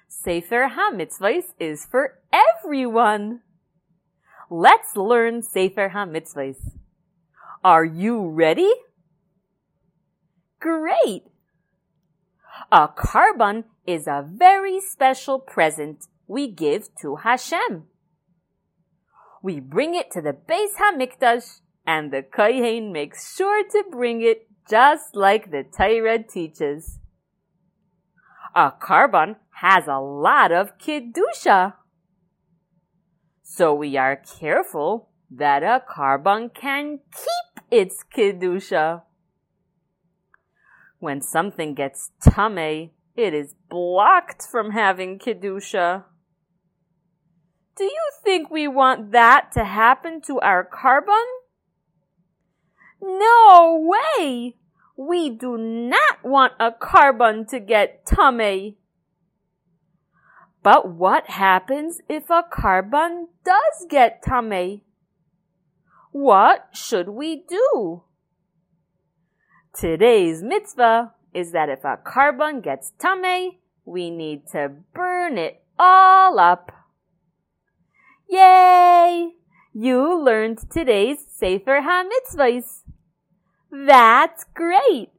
Sefer HaMitzvahs is for everyone. Let's learn Sefer HaMitzvahs. Are you ready? Great! A korban is a very special present we give to Hashem. We bring it to the Beis HaMikdash, and the Kohen makes sure to bring it just like the Torah teaches. A korban has a lot of kedusha. So we are careful that a korban can keep its kedusha. When something gets tameh, it is blocked from having kedusha. Do you think we want that to happen to our korban? No way! We do not want a korban to get tameh. But what happens if a korban does get tameh? What should we do? Today's mitzvah is that if a korban gets tameh, we need to burn it all up. Yay! You learned today's Sefer HaMitzvahs. That's great!